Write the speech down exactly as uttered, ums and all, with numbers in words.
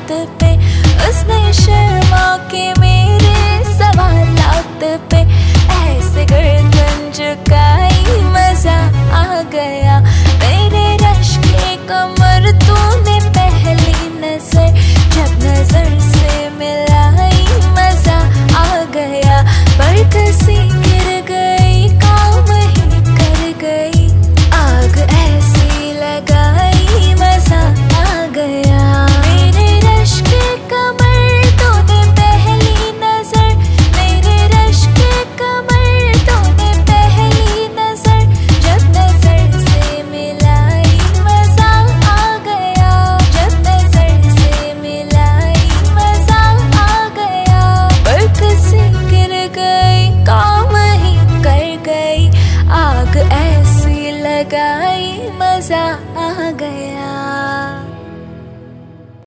बात पे, उसने शर्मा के मेरे सवालात पे ऐसे गर्दन झुकाई, मजा आ गया। मेरे रश के कमर तूने पहली नजर जब नजर से मिलाई, मजा आ गया। बरकसी गिर गई, काम ही कर गई, आग ऐसी लगाई, मजा आ गया। मेरे रश के कमर तूने पहली नजर, मेरे रश के कमर तूने पहली नजर जब नजर से मिलाई, मजा आ गया। जब नजर से मिलाई, मजा आ गया। बरकसी गिर गई, काम ही कर गई, आग ऐसी लगाई, मजा आ गया।